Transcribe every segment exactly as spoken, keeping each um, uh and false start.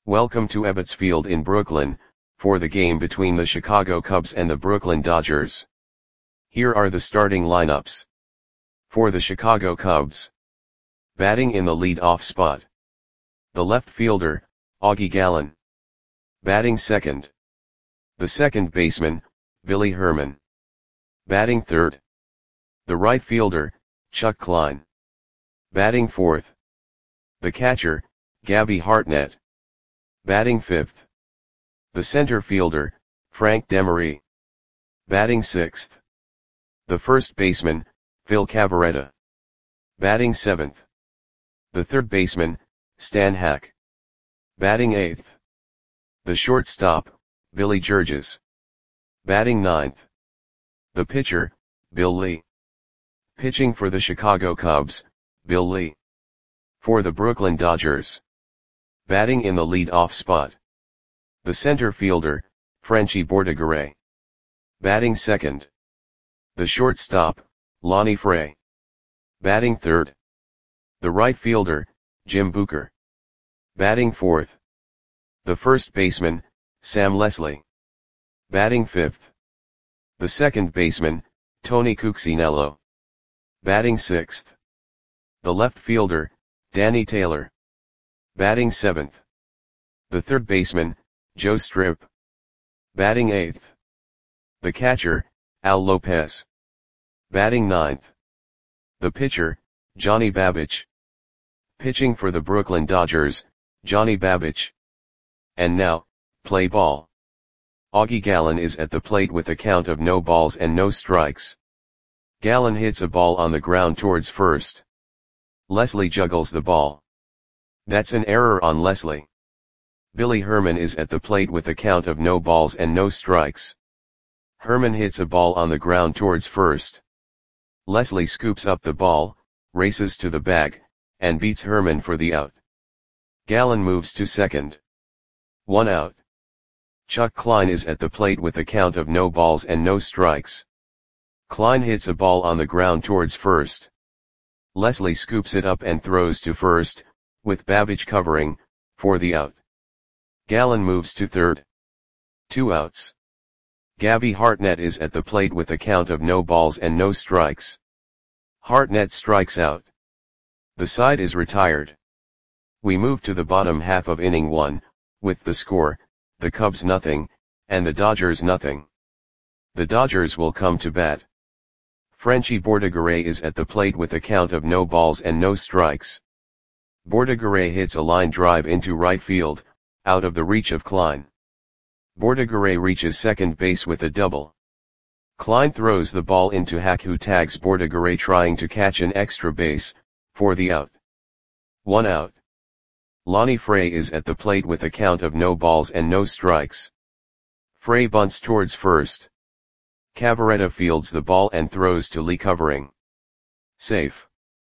Welcome to Ebbets Field in Brooklyn, for the game between the Chicago Cubs and the Brooklyn Dodgers. Here are the starting lineups. For the Chicago Cubs. Batting in the lead-off spot. The left fielder, Augie Gallen. Batting second. The second baseman, Billy Herman. Batting third. The right fielder, Chuck Klein. Batting fourth. The catcher, Gabby Hartnett. Batting fifth. The center fielder, Frank Demery. Batting sixth. The first baseman, Phil Cavarretta. Batting seventh. The third baseman, Stan Hack. Batting eighth. The shortstop, Billy Georges. Batting ninth. The pitcher, Bill Lee. Pitching for the Chicago Cubs, Bill Lee. For the Brooklyn Dodgers. Batting in the lead-off spot. The center fielder, Frenchy Bordegaray. Batting second. The shortstop, Lonnie Frey. Batting third. The right fielder, Jim Booker. Batting fourth. The first baseman, Sam Leslie. Batting fifth. The second baseman, Tony Cuccinello. Batting sixth. The left fielder, Danny Taylor. Batting seventh. The third baseman, Joe Strip. Batting eighth. The catcher, Al Lopez. Batting ninth. The pitcher, Johnny Babich. Pitching for the Brooklyn Dodgers, Johnny Babich. And now, play ball. Augie Gallen is at the plate with a count of no balls and no strikes. Gallen hits a ball on the ground towards first. Leslie juggles the ball. That's an error on Leslie. Billy Herman is at the plate with a count of no balls and no strikes. Herman hits a ball on the ground towards first. Leslie scoops up the ball, races to the bag, and beats Herman for the out. Gallen moves to second. One out. Chuck Klein is at the plate with a count of no balls and no strikes. Klein hits a ball on the ground towards first. Leslie scoops it up and throws to first, with Babich covering, for the out. Gallen moves to third. Two outs. Gabby Hartnett is at the plate with a count of no balls and no strikes. Hartnett strikes out. The side is retired. We move to the bottom half of inning one, with the score, the Cubs nothing, and the Dodgers nothing. The Dodgers will come to bat. Frenchy Bordegaray is at the plate with a count of no balls and no strikes. Bordegaray hits a line drive into right field, out of the reach of Klein. Bordegaray reaches second base with a double. Klein throws the ball into Hack, who tags Bordegaray trying to catch an extra base, for the out. One out. Lonnie Frey is at the plate with a count of no balls and no strikes. Frey bunts towards first. Cavarretta fields the ball and throws to Lee covering. Safe.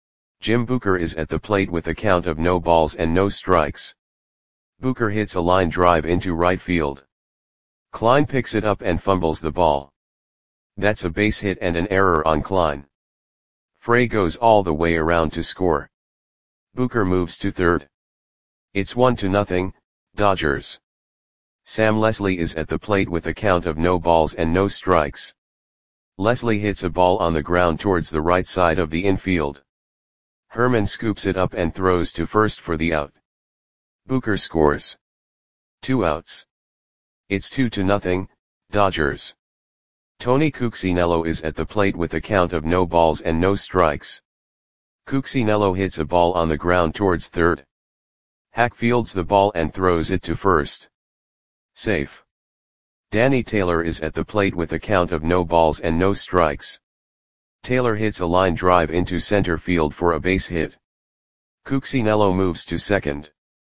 Jim Booker is at the plate with a count of no balls and no strikes. Booker hits a line drive into right field. Klein picks it up and fumbles the ball. That's a base hit and an error on Klein. Frey goes all the way around to score. Booker moves to third. It's one to nothing, Dodgers. Sam Leslie is at the plate with a count of no balls and no strikes. Leslie hits a ball on the ground towards the right side of the infield. Herman scoops it up and throws to first for the out. Booker scores. Two outs. It's two to nothing, Dodgers. Tony Cuccinello is at the plate with a count of no balls and no strikes. Cuccinello hits a ball on the ground towards third. Hack fields the ball and throws it to first. Safe. Danny Taylor is at the plate with a count of no balls and no strikes. Taylor hits a line drive into center field for a base hit. Cuccinello moves to second.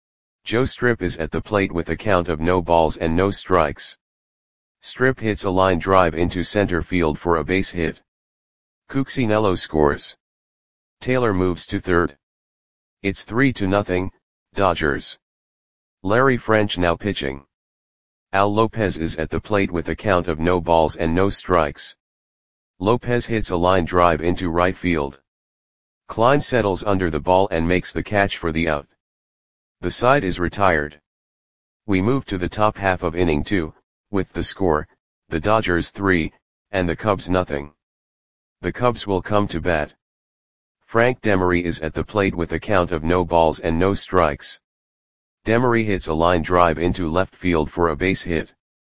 Joe Strip is at the plate with a count of no balls and no strikes. Strip hits a line drive into center field for a base hit. Cuccinello scores. Taylor moves to third. It's three to nothing, Dodgers. Larry French now pitching. Al Lopez is at the plate with a count of no balls and no strikes. Lopez hits a line drive into right field. Klein settles under the ball and makes the catch for the out. The side is retired. We move to the top half of inning two, with the score, the Dodgers three, and the Cubs nothing. The Cubs will come to bat. Frank Demery is at the plate with a count of no balls and no strikes. Demery hits a line drive into left field for a base hit.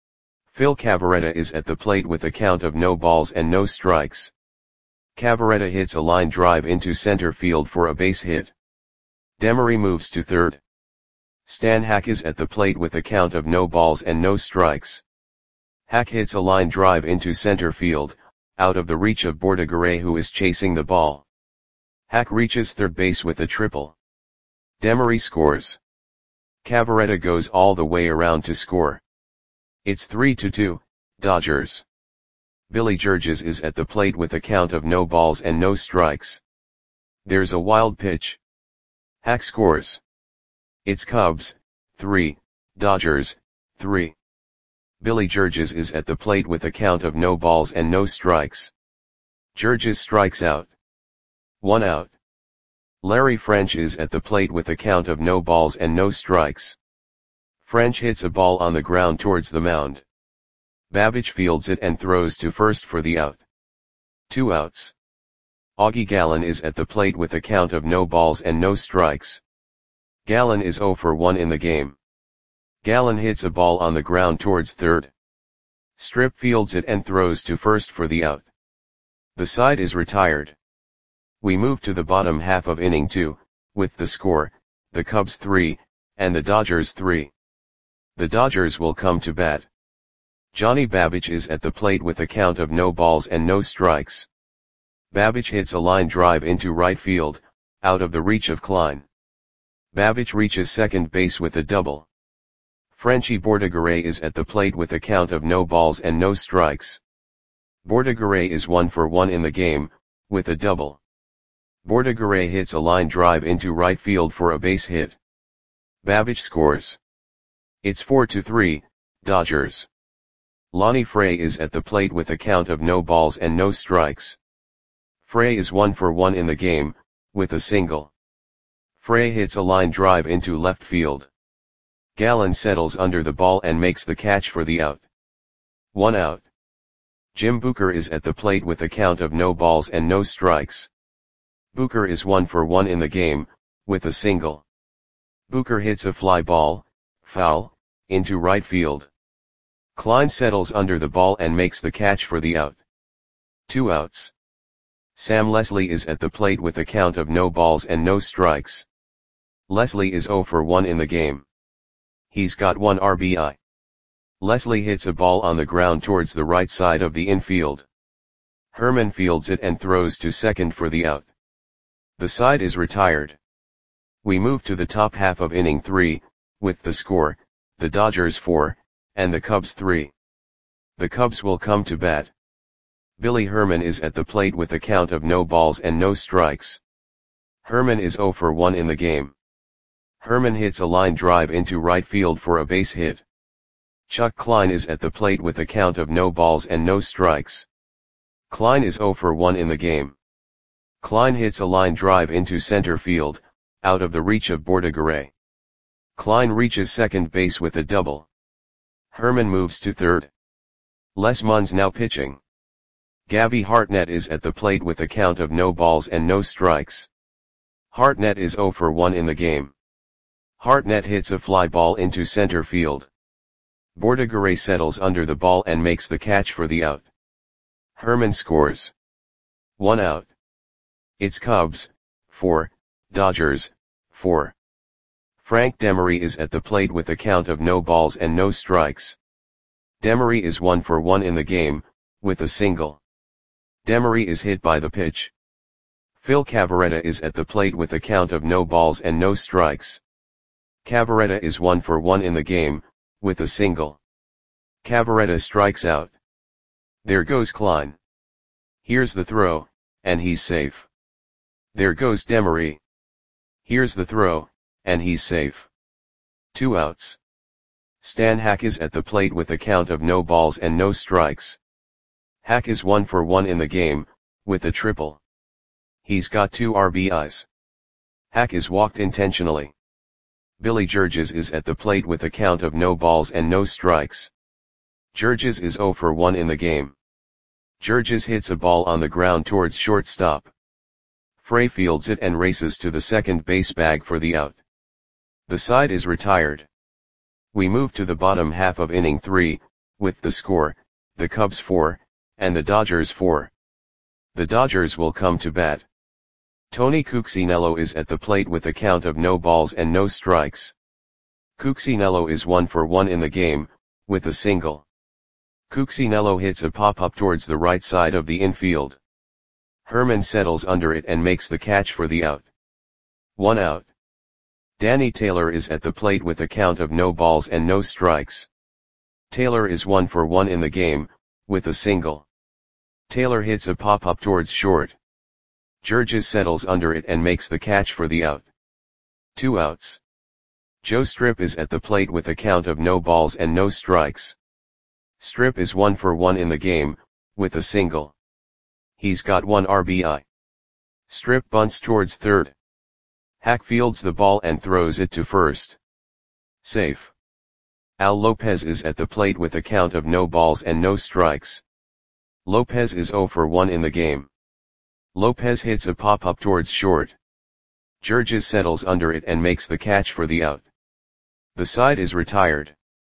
Phil Cavarretta is at the plate with a count of no balls and no strikes. Cavarretta hits a line drive into center field for a base hit. Demery moves to third. Stan Hack is at the plate with a count of no balls and no strikes. Hack hits a line drive into center field, out of the reach of Bordigaray, who is chasing the ball. Hack reaches third base with a triple. Demery scores. Cavarretta goes all the way around to score. It's three to two, Dodgers. Billy Georges is at the plate with a count of no balls and no strikes. There's a wild pitch. Hack scores. It's Cubs, three, Dodgers, three. Billy Georges is at the plate with a count of no balls and no strikes. Georges strikes out. One out. Larry French is at the plate with a count of no balls and no strikes. French hits a ball on the ground towards the mound. Babbage fields it and throws to first for the out. Two outs. Augie Gallen is at the plate with a count of no balls and no strikes. Gallen is oh for one in the game. Gallen hits a ball on the ground towards third. Strip fields it and throws to first for the out. The side is retired. We move to the bottom half of inning two, with the score, the Cubs three, and the Dodgers three. The Dodgers will come to bat. Johnny Babbage is at the plate with a count of no balls and no strikes. Babbage hits a line drive into right field, out of the reach of Klein. Babbage reaches second base with a double. Frenchie Bordigaray is at the plate with a count of no balls and no strikes. Bordigaray is one for one in the game, with a double. Bordigaray hits a line drive into right field for a base hit. Babbage scores. It's four to three, Dodgers. Lonnie Frey is at the plate with a count of no balls and no strikes. Frey is one for one in the game, with a single. Frey hits a line drive into left field. Gallen settles under the ball and makes the catch for the out. One out. Jim Booker is at the plate with a count of no balls and no strikes. Booker is one for one in the game, with a single. Booker hits a fly ball, foul, into right field. Klein settles under the ball and makes the catch for the out. Two outs. Sam Leslie is at the plate with a count of no balls and no strikes. Leslie is oh for one in the game. He's got one R B I. Leslie hits a ball on the ground towards the right side of the infield. Herman fields it and throws to second for the out. The side is retired. We move to the top half of inning three, with the score, the Dodgers four, and the Cubs three. The Cubs will come to bat. Billy Herman is at the plate with a count of no balls and no strikes. Herman is oh for one in the game. Herman hits a line drive into right field for a base hit. Chuck Klein is at the plate with a count of no balls and no strikes. Klein is oh for one in the game. Klein hits a line drive into center field, out of the reach of Bordigaray. Klein reaches second base with a double. Herman moves to third. Les Mun's now pitching. Gabby Hartnett is at the plate with a count of no balls and no strikes. Hartnett is oh for one in the game. Hartnett hits a fly ball into center field. Bordigaray settles under the ball and makes the catch for the out. Herman scores. One out. It's Cubs, four, Dodgers, four. Frank Demery is at the plate with a count of no balls and no strikes. Demery is one for one in the game, with a single. Demery is hit by the pitch. Phil Cavarretta is at the plate with a count of no balls and no strikes. Cavarretta is one for one in the game, with a single. Cavarretta strikes out. There goes Klein. Here's the throw, and he's safe. There goes Demery. Here's the throw, and he's safe. Two outs. Stan Hack is at the plate with a count of no balls and no strikes. Hack is one for one in the game, with a triple. He's got two R B Is. Hack is walked intentionally. Billy Georges is at the plate with a count of no balls and no strikes. Georges is zero for one in the game. Georges hits a ball on the ground towards shortstop. Frey fields it and races to the second base bag for the out. The side is retired. We move to the bottom half of inning three, with the score, the Cubs four, and the Dodgers four. The Dodgers will come to bat. Tony Cuccinello is at the plate with a count of no balls and no strikes. Cuccinello is one for one in the game, with a single. Cuccinello hits a pop-up towards the right side of the infield. Herman settles under it and makes the catch for the out. One out. Danny Taylor is at the plate with a count of no balls and no strikes. Taylor is one for one in the game, with a single. Taylor hits a pop-up towards short. Georges settles under it and makes the catch for the out. Two outs. Joe Strip is at the plate with a count of no balls and no strikes. Strip is one for one in the game, with a single. He's got one R B I. Strip bunts towards third. Hack fields the ball and throws it to first. Safe. Al Lopez is at the plate with a count of no balls and no strikes. Lopez is zero for one in the game. Lopez hits a pop-up towards short. Georges settles under it and makes the catch for the out. The side is retired.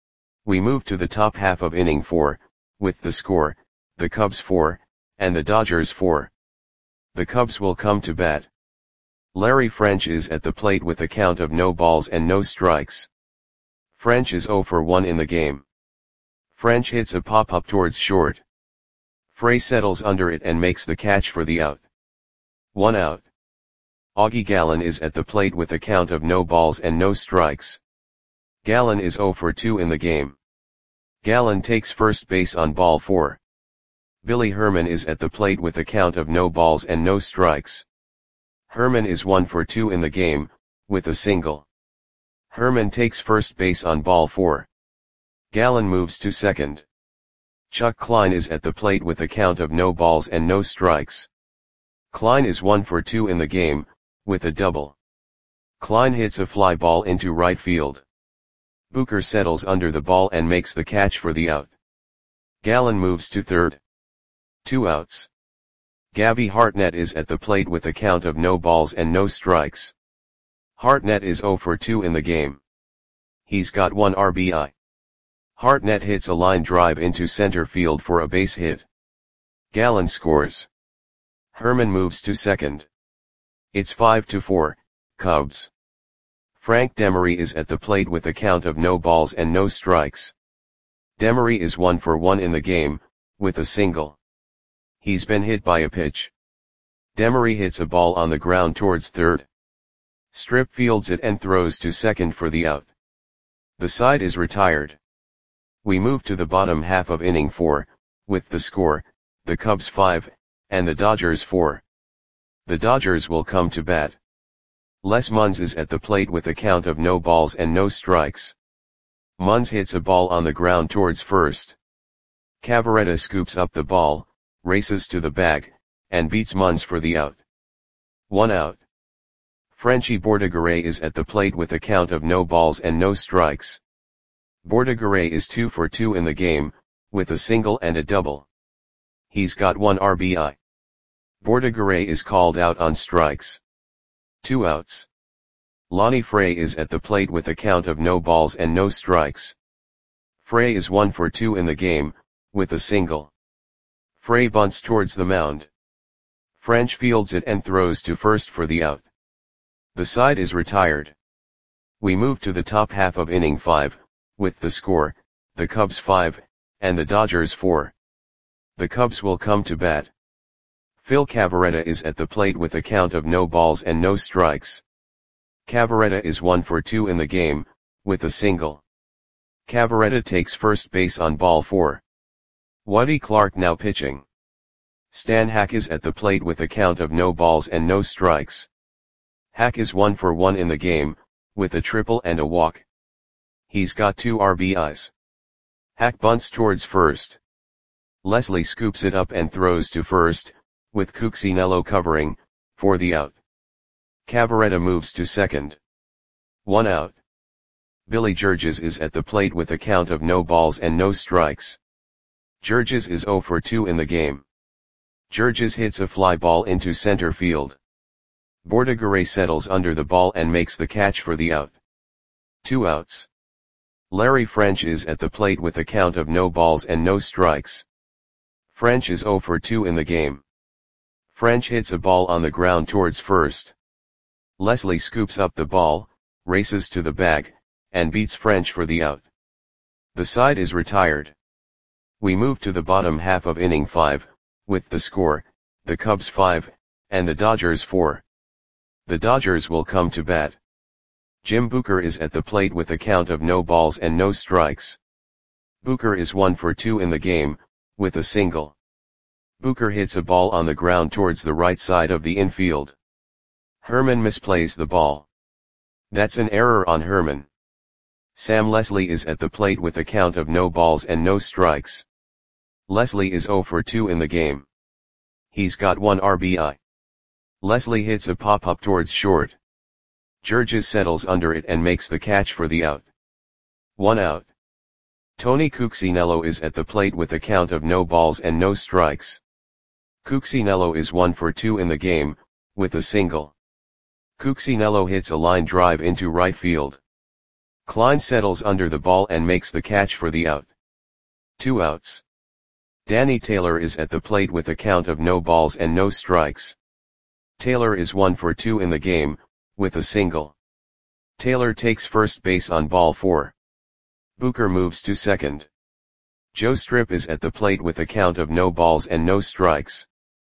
We move to the top half of inning four, with the score, the Cubs four, and the Dodgers four. The Cubs will come to bat. Larry French is at the plate with a count of no balls and no strikes. French is zero for one in the game. French hits a pop-up towards short. Frey settles under it and makes the catch for the out. One out. Augie Gallen is at the plate with a count of no balls and no strikes. Gallen is zero for two in the game. Gallen takes first base on ball four. Billy Herman is at the plate with a count of no balls and no strikes. Herman is one for two in the game, with a single. Herman takes first base on ball four. Gallen moves to second. Chuck Klein is at the plate with a count of no balls and no strikes. Klein is one for two in the game, with a double. Klein hits a fly ball into right field. Booker settles under the ball and makes the catch for the out. Gallen moves to third. Two outs. Gabby Hartnett is at the plate with a count of no balls and no strikes. Hartnett is zero for two in the game. He's got one R B I. Hartnett hits a line drive into center field for a base hit. Gallen scores. Herman moves to second. It's five to four, Cubs. Frank Demery is at the plate with a count of no balls and no strikes. Demery is one for one in the game, with a single. He's been hit by a pitch. Demery hits a ball on the ground towards third. Strip fields it and throws to second for the out. The side is retired. We move to the bottom half of inning four, with the score, the Cubs five, and the Dodgers four. The Dodgers will come to bat. Les Munz is at the plate with a count of no balls and no strikes. Munz hits a ball on the ground towards first. Cavaretta scoops up the ball, races to the bag, and beats Munz for the out. One out. Frenchy Bordegaray is at the plate with a count of no balls and no strikes. Bordegaray is two for two in the game, with a single and a double. He's got one R B I. Bordegaray is called out on strikes. Two outs. Lonnie Frey is at the plate with a count of no balls and no strikes. Frey is one for two in the game, with a single. Frey bunts towards the mound. French fields it and throws to first for the out. The side is retired. We move to the top half of inning five, with the score, the Cubs five, and the Dodgers four. The Cubs will come to bat. Phil Cavaretta is at the plate with a count of no balls and no strikes. Cavaretta is one for two in the game, with a single. Cavaretta takes first base on ball four. Woody Clark now pitching. Stan Hack is at the plate with a count of no balls and no strikes. Hack is one for one in the game, with a triple and a walk. He's got two R B Is. Hack bunts towards first. Leslie scoops it up and throws to first, with Cuccinello covering, for the out. Cavaretta moves to second. One out. Billy Georges is at the plate with a count of no balls and no strikes. Georges is zero for two in the game. Georges hits a fly ball into center field. Bordigaray settles under the ball and makes the catch for the out. Two outs. Larry French is at the plate with a count of no balls and no strikes. French is zero for two in the game. French hits a ball on the ground towards first. Leslie scoops up the ball, races to the bag, and beats French for the out. The side is retired. We move to the bottom half of inning five, with the score, the Cubs five, and the Dodgers four. The Dodgers will come to bat. Jim Booker is at the plate with a count of no balls and no strikes. Booker is one for two in the game, with a single. Booker hits a ball on the ground towards the right side of the infield. Herman misplays the ball. That's an error on Herman. Sam Leslie is at the plate with a count of no balls and no strikes. Leslie is zero for two in the game. He's got one R B I. Leslie hits a pop-up towards short. Georges settles under it and makes the catch for the out. One out. Tony Cuccinello is at the plate with a count of no balls and no strikes. Cuccinello is one for two in the game, with a single. Cuccinello hits a line drive into right field. Klein settles under the ball and makes the catch for the out. Two outs. Danny Taylor is at the plate with a count of no balls and no strikes. Taylor is one for two in the game, with a single. Taylor takes first base on ball four. Booker moves to second. Joe Strip is at the plate with a count of no balls and no strikes.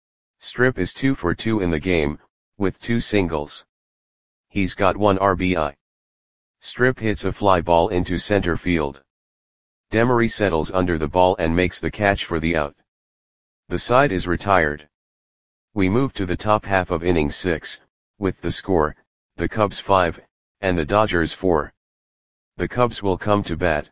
Strip is two for two in the game, with two singles. He's got one R B I. Strip hits a fly ball into center field. Demery settles under the ball and makes the catch for the out. The side is retired. We move to the top half of inning six, with the score, the Cubs five, and the Dodgers four. The Cubs will come to bat.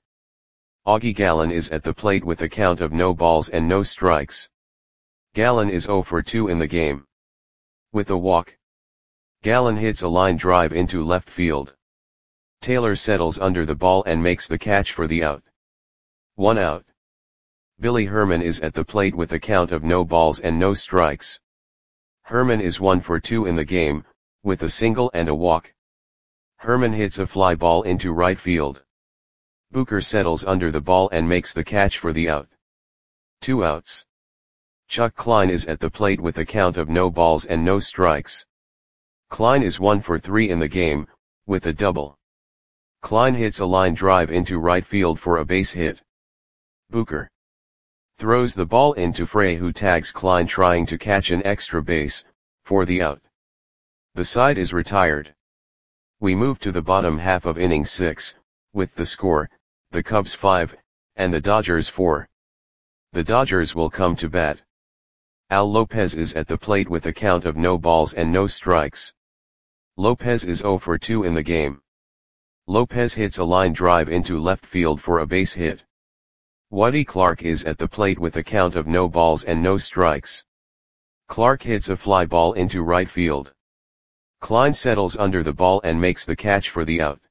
Augie Gallen is at the plate with a count of no balls and no strikes. Gallen is zero for two in the game. With a walk. Gallen hits a line drive into left field. Taylor settles under the ball and makes the catch for the out. One out. Billy Herman is at the plate with a count of no balls and no strikes. Herman is one for two in the game, with a single and a walk. Herman hits a fly ball into right field. Booker settles under the ball and makes the catch for the out. Two outs. Chuck Klein is at the plate with a count of no balls and no strikes. Klein is one for three in the game, with a double. Klein hits a line drive into right field for a base hit. Booker throws the ball into Frey, who tags Klein trying to catch an extra base, for the out. The side is retired. We move to the bottom half of inning six, with the score, the Cubs five, and the Dodgers four. The Dodgers will come to bat. Al Lopez is at the plate with a count of no balls and no strikes. Lopez is zero for two in the game. Lopez hits a line drive into left field for a base hit. Woody Clark is at the plate with a count of no balls and no strikes. Clark hits a fly ball into right field. Klein settles under the ball and makes the catch for the out.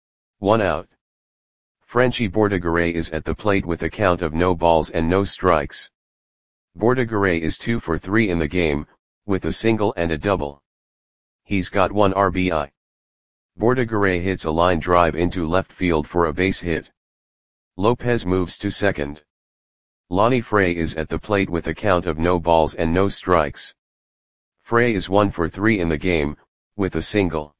One out. Frenchy Bordigaray is at the plate with a count of no balls and no strikes. Bordigaray is two for three in the game, with a single and a double. He's got one R B I. Bordigaray hits a line drive into left field for a base hit. Lopez moves to second. Lonnie Frey is at the plate with a count of no balls and no strikes. Frey is one for three in the game, with a single.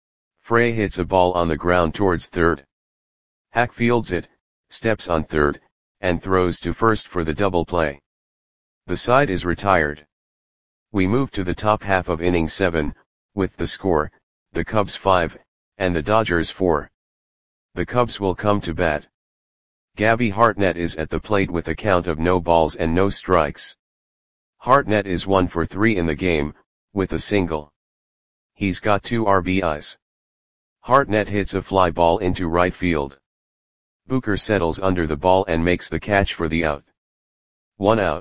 Frey hits a ball on the ground towards third. Hack fields it, steps on third, and throws to first for the double play. The side is retired. We move to the top half of inning seven, with the score, the Cubs five, and the Dodgers four. The Cubs will come to bat. Gabby Hartnett is at the plate with a count of no balls and no strikes. Hartnett is one for three in the game, with a single. He's got two R B Is. Hartnett hits a fly ball into right field. Booker settles under the ball and makes the catch for the out. One out.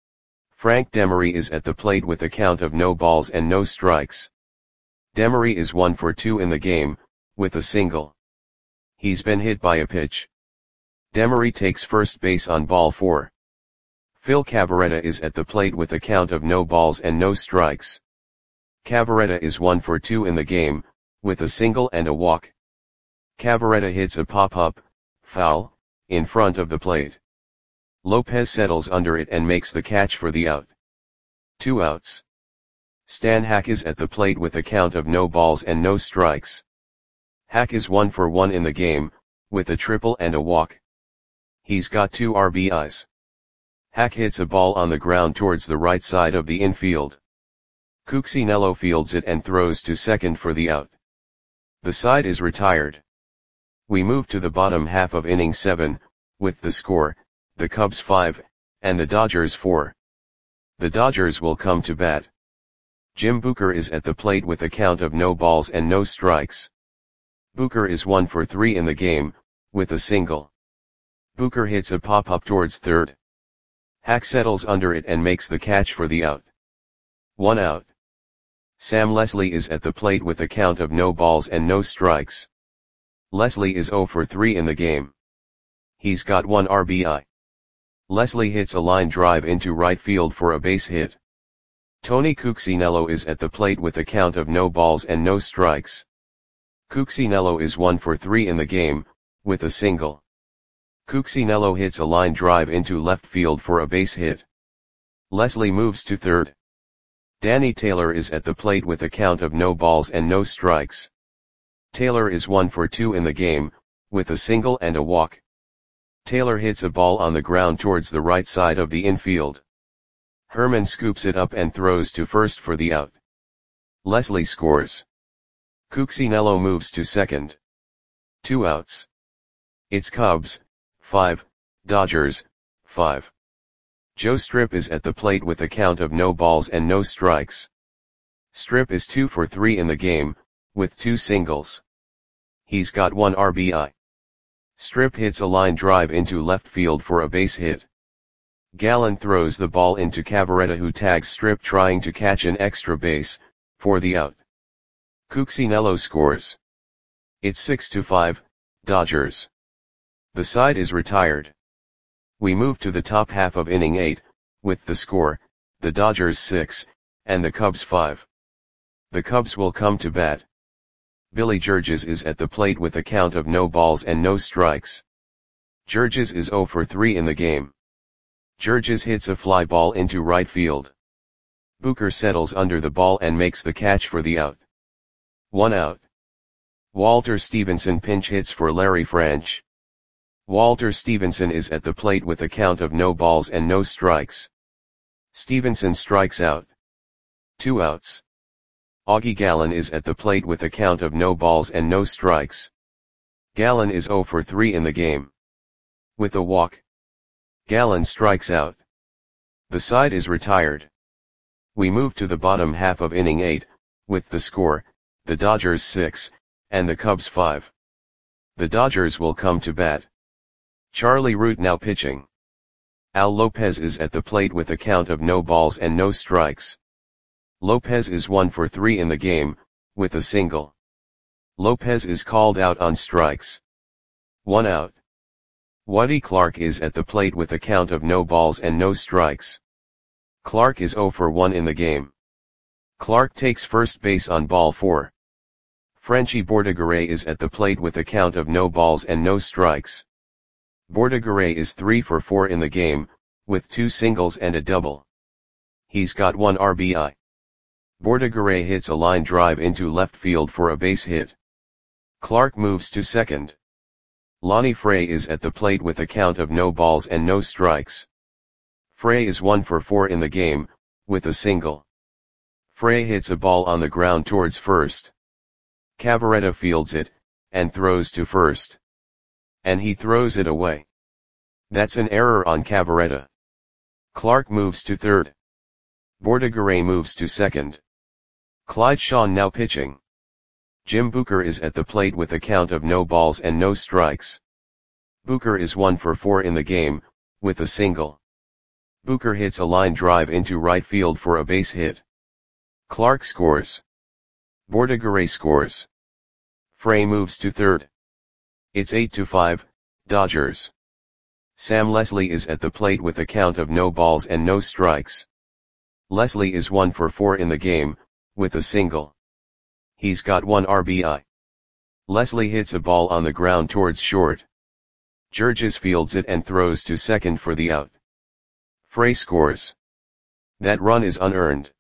Frank Demery is at the plate with a count of no balls and no strikes. Demery is one for two in the game, with a single. He's been hit by a pitch. Demery takes first base on ball four. Phil Cavarretta is at the plate with a count of no balls and no strikes. Cavarretta is one for two in the game, with a single and a walk. Cavarretta hits a pop-up, foul, in front of the plate. Lopez settles under it and makes the catch for the out. Two outs. Stan Hack is at the plate with a count of no balls and no strikes. Hack is one for one in the game, with a triple and a walk. He's got two R B Is. Hack hits a ball on the ground towards the right side of the infield. Cuccinello fields it and throws to second for the out. The side is retired. We move to the bottom half of inning seven, with the score, the Cubs five, and the Dodgers four. The Dodgers will come to bat. Jim Booker is at the plate with a count of no balls and no strikes. Booker is one for three in the game, with a single. Booker hits a pop-up towards third. Hack settles under it and makes the catch for the out. One out. Sam Leslie is at the plate with a count of no balls and no strikes. Leslie is zero for three in the game. He's got one R B I. Leslie hits a line drive into right field for a base hit. Tony Cuccinello is at the plate with a count of no balls and no strikes. Cuccinello is one for three in the game, with a single. Cuccinello hits a line drive into left field for a base hit. Leslie moves to third. Danny Taylor is at the plate with a count of no balls and no strikes. Taylor is one for two in the game, with a single and a walk. Taylor hits a ball on the ground towards the right side of the infield. Herman scoops it up and throws to first for the out. Leslie scores. Cuccinello moves to second. Two outs. It's Cubs, five, Dodgers, five. Joe Strip is at the plate with a count of no balls and no strikes. Strip is two for three in the game, with two singles. He's got one R B I. Strip hits a line drive into left field for a base hit. Gallen throws the ball into Cavarretta, who tags Strip trying to catch an extra base, for the out. Cuccinello scores. It's six to five, Dodgers. The side is retired. We move to the top half of inning eight, with the score, the Dodgers six, and the Cubs five. The Cubs will come to bat. Billy Georges is at the plate with a count of no balls and no strikes. Georges is zero for three in the game. Georges hits a fly ball into right field. Booker settles under the ball and makes the catch for the out. One out. Walter Stevenson pinch hits for Larry Franch. Walter Stevenson is at the plate with a count of no balls and no strikes. Stevenson strikes out. Two outs. Augie Gallen is at the plate with a count of no balls and no strikes. Gallen is zero for three in the game. With a walk. Gallen strikes out. The side is retired. We move to the bottom half of inning eight, with the score, the Dodgers six, and the Cubs five. The Dodgers will come to bat. Charlie Root now pitching. Al Lopez is at the plate with a count of no balls and no strikes. Lopez is one for three in the game, with a single. Lopez is called out on strikes. One out. Woody Clark is at the plate with a count of no balls and no strikes. Clark is zero for one in the game. Clark takes first base on ball four. Frenchy Bordegaray is at the plate with a count of no balls and no strikes. Bordegaray is three for four in the game, with two singles and a double. He's got one R B I. Bordegaray hits a line drive into left field for a base hit. Clark moves to second. Lonnie Frey is at the plate with a count of no balls and no strikes. Frey is one for four in the game, with a single. Frey hits a ball on the ground towards first. Cavarretta fields it, and throws to first. And he throws it away. That's an error on Cavarretta. Clark moves to third. Bordegaray moves to second. Clyde Shawn now pitching. Jim Booker is at the plate with a count of no balls and no strikes. Booker is one for four in the game, with a single. Booker hits a line drive into right field for a base hit. Clark scores. Bordegaray scores. Frey moves to third. It's eight to five, Dodgers. Sam Leslie is at the plate with a count of no balls and no strikes. Leslie is one for four in the game, with a single. He's got one R B I. Leslie hits a ball on the ground towards short. Georges fields it and throws to second for the out. Frey scores. That run is unearned.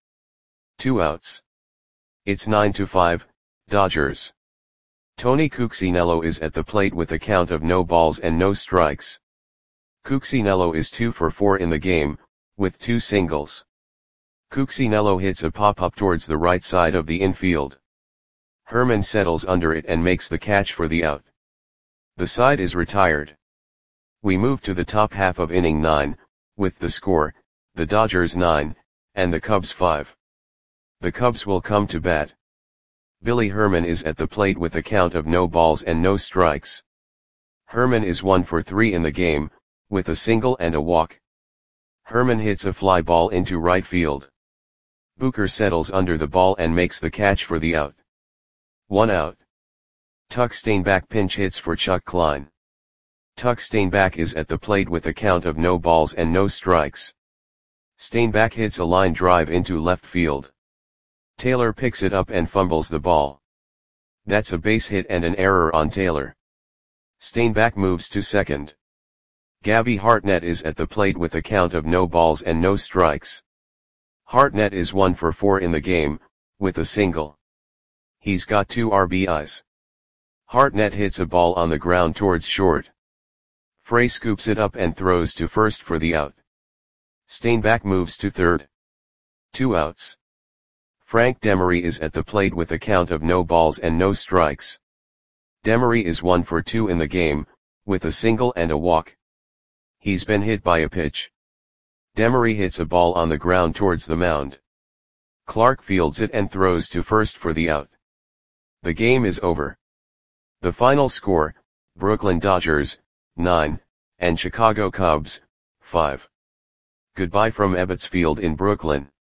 Two outs. It's nine to five, Dodgers. Tony Cuccinello is at the plate with a count of no balls and no strikes. Cuccinello is two for four in the game, with two singles. Cuccinello hits a pop-up towards the right side of the infield. Herman settles under it and makes the catch for the out. The side is retired. We move to the top half of inning nine, with the score, the Dodgers nine, and the Cubs five. The Cubs will come to bat. Billy Herman is at the plate with a count of no balls and no strikes. Herman is one for three in the game, with a single and a walk. Herman hits a fly ball into right field. Booker settles under the ball and makes the catch for the out. One out. Tuck Steinbach pinch hits for Chuck Klein. Tuck Steinbach is at the plate with a count of no balls and no strikes. Steinbach hits a line drive into left field. Taylor picks it up and fumbles the ball. That's a base hit and an error on Taylor. Steinbach moves to second. Gabby Hartnett is at the plate with a count of no balls and no strikes. Hartnett is one for four in the game, with a single. He's got two R B Is. Hartnett hits a ball on the ground towards short. Frey scoops it up and throws to first for the out. Steinbach moves to third. Two outs. Frank Demery is at the plate with a count of no balls and no strikes. Demery is one for two in the game, with a single and a walk. He's been hit by a pitch. Demery hits a ball on the ground towards the mound. Clark fields it and throws to first for the out. The game is over. The final score, Brooklyn Dodgers, nine, and Chicago Cubs, five. Goodbye from Ebbets Field in Brooklyn.